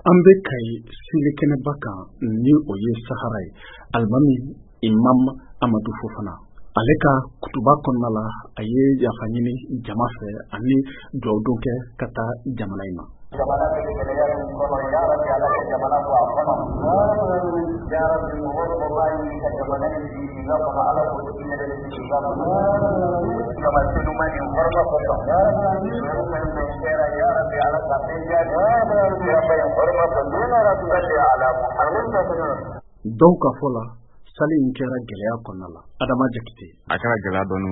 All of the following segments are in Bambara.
an bɛ Kayi seli kɛnɛba kan ni o ye Sahara ye. Alimami Imam Amadu Fofana ale ka kutuba kɔnɔna la a ye yafa ɲini jama fɛ ani dugawu kɛ ka taa jamana in ma. Jamana bɛ gɛlɛya min kɔnɔ ya Rabbi Ala ka jamana bɔ a kɔnɔ. Ya Rabbi mɔgɔ b'a ɲini ka jamana in di nga kɔnɔ Ala k'o di yɛrɛ di nga kɔnɔ. Jama senuman in hɔrɔma kɔsɔn. Fɛn fɛn kɛra ya Rabbi Ala ka bɛɛ jaabi. Siraba in hɔrɔma kɔsɔn. Ya Rabbi salli ala Muhammad. Dɔw ka fɔ la sali in kɛra gɛlɛya kɔnɔna la. Adama Jakite. A kɛra gɛlɛya dɔɔni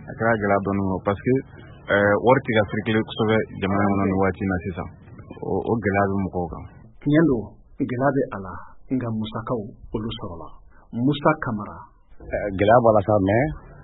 kɔnɔ parce que wari tɛ ka circuler kosɛbɛ jamana in kɔnɔ nin waati in na sisan. O gɛlɛya bɛ mɔgɔw kan. Tiɲɛ don gɛlɛya bɛ a la nka musakaw olu sɔrɔla. Musa Kamara. Gɛlɛya b'a la sa mais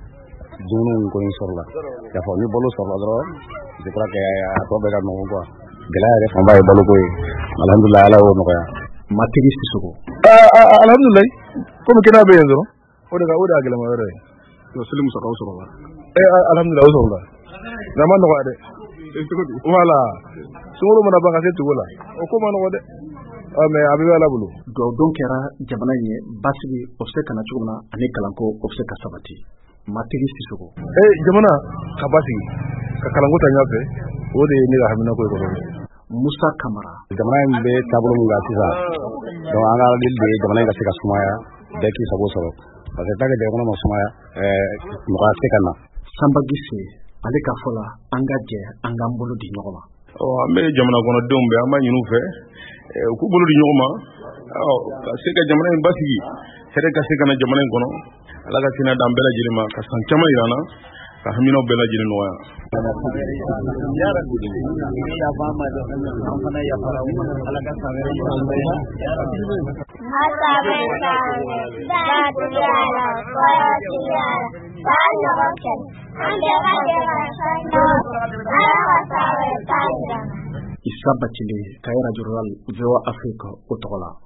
dumuni ko in sɔrɔla. Y'a fɔ ni balo sɔrɔla dɔrɔn je crois que a tɔ bɛɛ ka nɔgɔn quoi. Gɛlɛya yɛrɛ fanba ye baloko ye. Alhamdulilayi Ala y'o nɔgɔya. Matigi Sisoko. Alhamdulilayi komi kɛnɛya bɛ yen dɔrɔn o de y'a gɛlɛma yɔrɔ ye. Seli musakaw sɔrɔla. Alhamdulilayi o sɔrɔla. Nka ma nɔgɔya dɛ. Voilà. Sunkalo mana ban ka se tugu la o ko ma nɔgɔ dɛ. Mais a bɛ Ala bolo. Dugawu kɛra jamana in ye basigi o bɛ se ka na cogo min na ani kalanko o bɛ se ka sabati. Matigi Sisoko. Jamana ka basigi ka kalanko ta ɲɔgɔn fɛ o de ye ne ka hamina ko ye kɔrɔ. Musa Kamara. Jamana in bɛ taabolo min kan sisan donc an ka deli de ye jamana in ka se ka sumaya bɛɛ k'i sago sɔrɔ parce que tant que jamana ma sumaya mɔgɔ se ka na. Sanba Gise ale ka fɔ la an ka jɛ an k'an bolo di ɲɔgɔn ma. An bɛ jamana kɔnɔdenw bɛɛ an b'a ɲini u fɛ u k'u bolo di ɲɔgɔn ma ka se ka jamana in basigi hɛrɛ ka se ka na jamana in kɔnɔ Ala ka sinna d'an bɛɛ lajɛlen ma ka san caman yira an na ka haminaw bɛɛ lajɛlen nɔgɔya. Isa Bacile Kayi Radio Rural VOA Afrique o tɔgɔ la.